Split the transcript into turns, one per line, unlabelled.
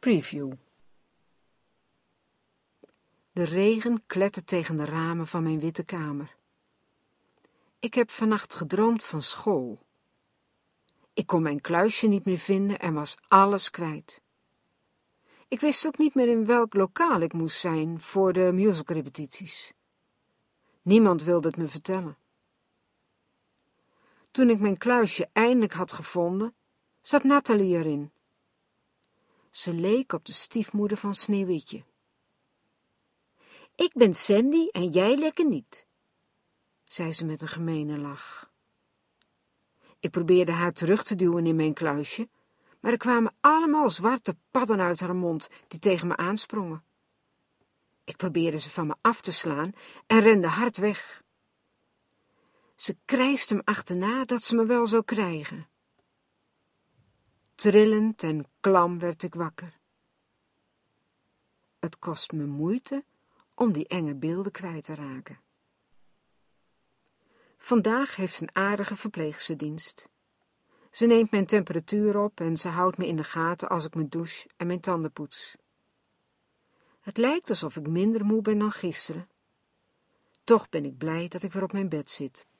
Preview. De regen klettert tegen de ramen van mijn witte kamer. Ik heb vannacht gedroomd van school. Ik kon mijn kluisje niet meer vinden en was alles kwijt. Ik wist ook niet meer in welk lokaal ik moest zijn voor de musicalrepetities. Niemand wilde het me vertellen. Toen ik mijn kluisje eindelijk had gevonden, zat Nathalie erin. Ze leek op de stiefmoeder van Sneeuwwitje. Ik ben Sandy en jij lekker niet, zei ze met een gemene lach. Ik probeerde haar terug te duwen in mijn kluisje, maar er kwamen allemaal zwarte padden uit haar mond die tegen me aansprongen. Ik probeerde ze van me af te slaan en rende hard weg. Ze krijste hem achterna dat ze me wel zou krijgen. Trillend en klam werd ik wakker. Het kost me moeite om die enge beelden kwijt te raken. Vandaag heeft ze een aardige verpleegsterdienst. Ze neemt mijn temperatuur op en ze houdt me in de gaten als ik me douche en mijn tanden poets. Het lijkt alsof ik minder moe ben dan gisteren. Toch ben ik blij dat ik weer op mijn bed zit.